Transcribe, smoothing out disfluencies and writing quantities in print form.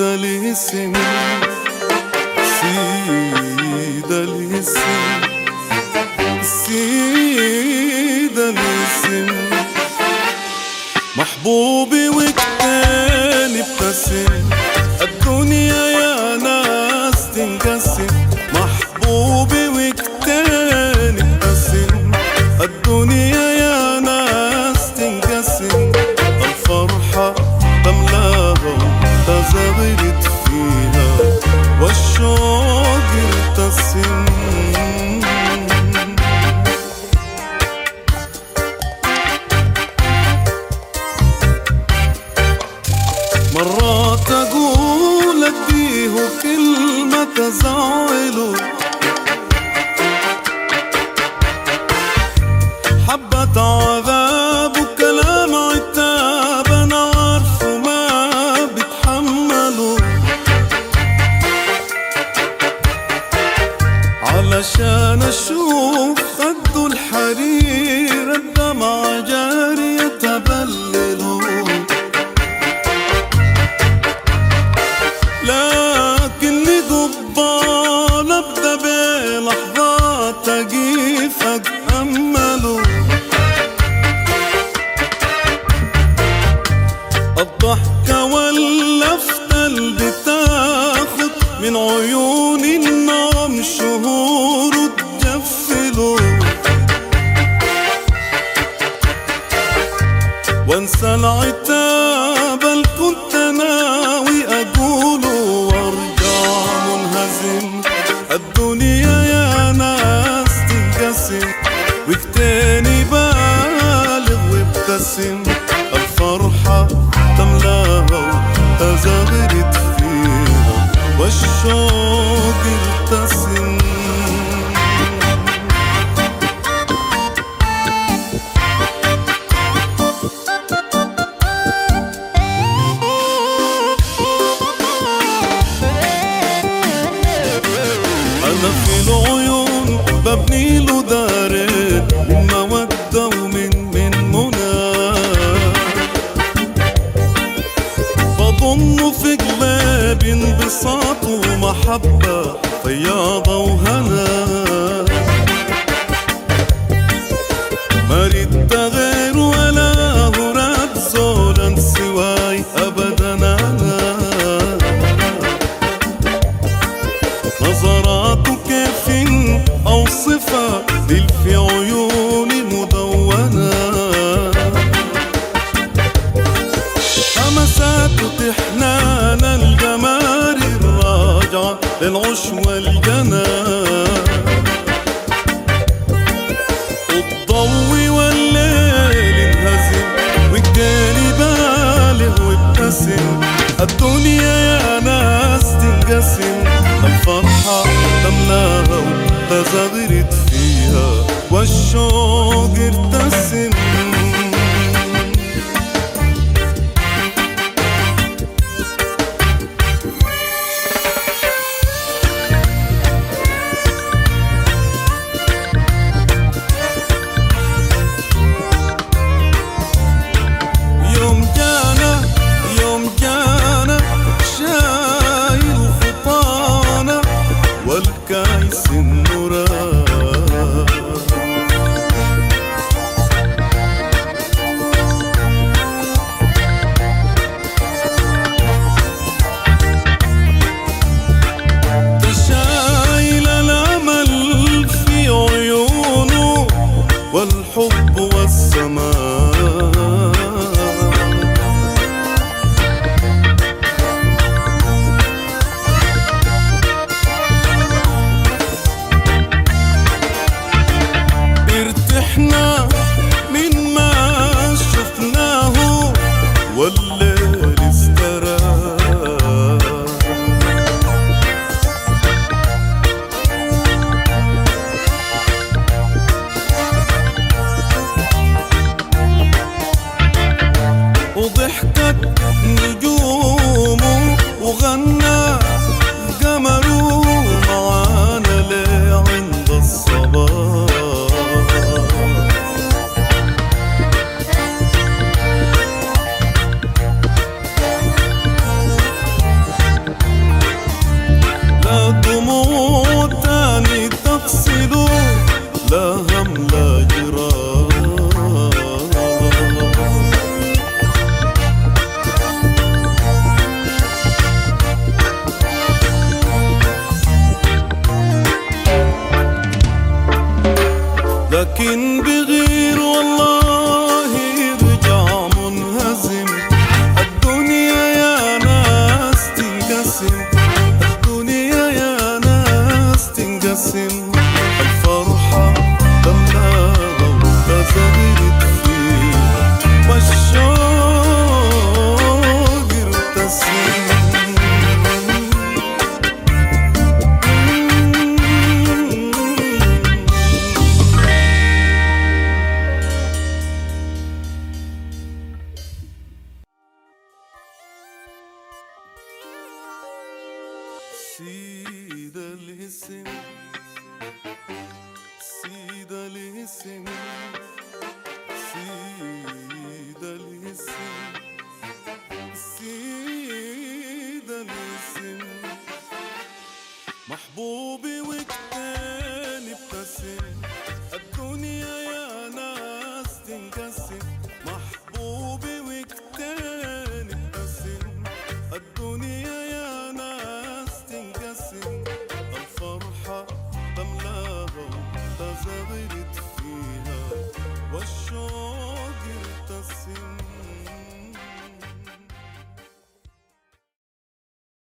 الاسم، سيد الاسم، سيد الاسم، محبوبي وكتاني ابتسم، الدنيا يا ناس تنقسم، محبوبي وكتاني ابتسم، الدنيا يا ناس تنقسم، الفرحة تملاها تزغرت فيها والشوق يرتسم. مرات أقول أديه كلمة تزعله، حبة عذاب وكلام عتاب أنا عارفه ما بتحمله، علشان أشوف خده الحرير الدمع جاري يتبلله، لكني ضبان أبدأ بلحظات أقيف أتأمله، الضحكة واللفتة اللي بتاخد من عيوني النوم شهور وتجفله، وانسى العتاب اللي كنت ناوي اقوله وارجع منهزم، الدنيا يا ناس تنقسم وكتاني بالغ وابتسم، الفرحة تملاها وتزغرت فيها والشوق يرتسم. أنا في العيون ببني له دارين من مودة ومن منى، بضمه في قلبي انبساط ومحبة فياضة وهنا، ما ريت غير ولا هراد زولا سواي أبدا أنا، نظراته كيف أوصفها دل في عيوني مدونة، همساته تحنان الجمال الراجعة للعش والجنى، الضوء والليل انهزم والجاني بالغ وابتسم، الدنيا يا ناس تنقسم، الفرحة تملاها وتزغرت فيها والشوق يرتسم. يوم جانا شايل فطانة والكايس النوراني، لكن بغير والله يرجع منهزم. الدنيا يا ناس تنقسم، الدنيا يا ناس تنقسم. الفرحة بملاها وبزغرت فيها والشوق يرتسم. سيد الاسم، سيد الاسم، سيد الاسم، سيد الاسم. محبوبي